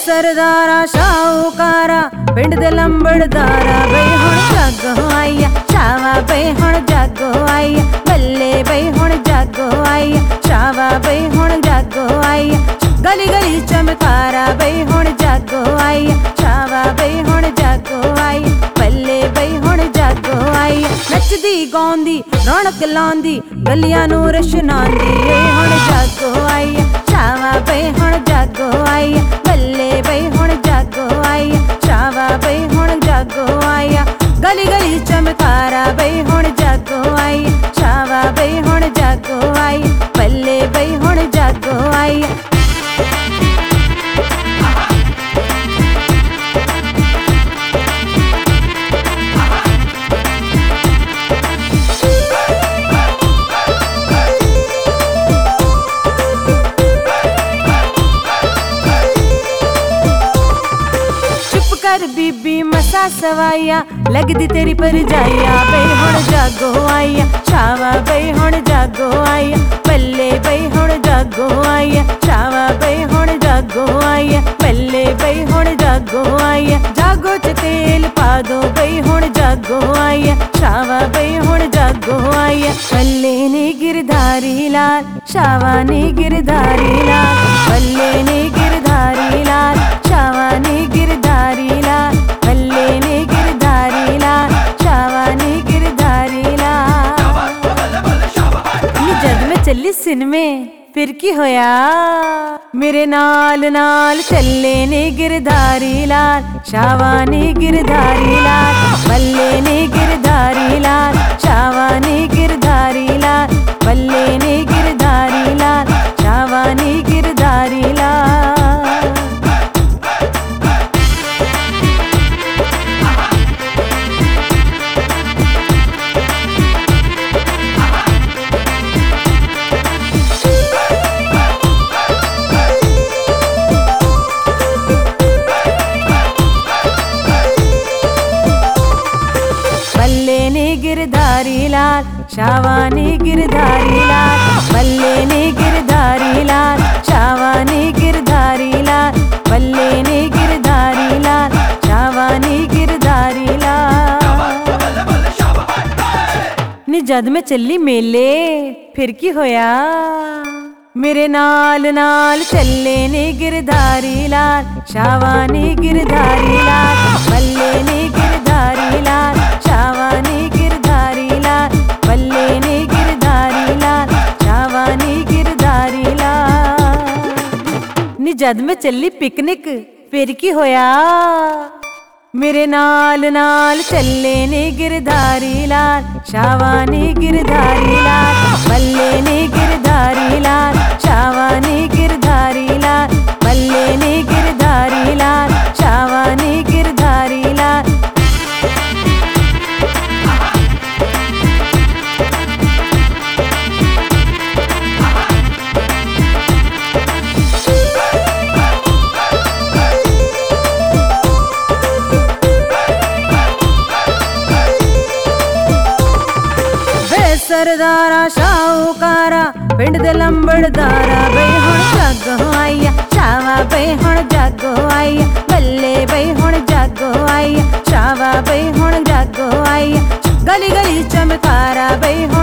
सरदारा शाहूकारा पिंड दे लंबड़दारा बई हुण जागो आईया शावा बई हुण जागो आईया बल्ले बई हुण जागो आईया शावा बई हुण जागो आईया गली गली चमकारा बई हुण जागो आईया शावा बई हुण जागो आईया बल्ले बई हुण जागो आईया नचदी गाउंदी रौनक लांदी गलियां नूं रशनांदी हुण जागो आईया शावा बई हुण जागो आईया बल्ले बई हुण जागो आईया शावा बई हुण जागो आईया गली गली चमकारा बई हुण जागो आईया शावा बई हुण जागो आईया बल्ले बई हुण जागो आईया। कर बीबी मसा सवाइया लगदी तेरी पर जाइया बई हुण जागो आईया शावा बई हुण जागो आईया बल्ले बई हुण जागो आईया शावा बई हुण जागो आईया बल्ले बई हुण जागो आईया जागो च तेल पा दो बई हुण जागो आईया शावा बई हुण जागो आईया बल्ले नी गिरधारी लाल शावा नी गिरधारी लाल बल्ले नी गिरधारी लाल शावा नी गिरधारी लाल बल्ले नी गिरधारी लाल शावा नी गिरधारी लाल। जद मैं चली सिन में फिर की होया मेरे नाल नाल चले नी गिरधारी लाल शावा नी गिरधारी लाल बल्ले नी गिरधारी लाल शावा नी गिरधारी लाल बल्ले नी गिरधारी लाल शावा नी गिरधारी लाल। गिरधारी लाल शावा नी गिरधारी लाल बल्ले नी गिरधारी लाल शावा नी गिरधारी लाल बल्ले नी गिरधारी लाल शावा नी गिरधारी लाल। नी जद मैं चली मेले फिर की होया मेरे नाल नाल चले नी गिरधारी लाल शावा नी गिरधारी लाल बल्ले नी गिरधारी लाल शावा नी गिरधारी लाल बल्ले नी गिरधारी लाल शावा नी गिरधारी लाल। नी जद मैं चली पिकनिक फिर की होया मेरे नाल नाल चले नी गिरधारी लाल शावा नी गिरधारी लाल बल्ले नी गिरधारी लाल शावा नी गिरधारी लाल बल्ले नी गिरधारी लाल शावा नी गिरधारी लाल। सरदारा शाहूकारा पिंड दे लंबड़दारा बई हुण जागो आईया शावा बई हुण जागो आईया बल्ले बई हुण जागो आईया शावा बई हुण जागो आईया गली गली चमकारा बई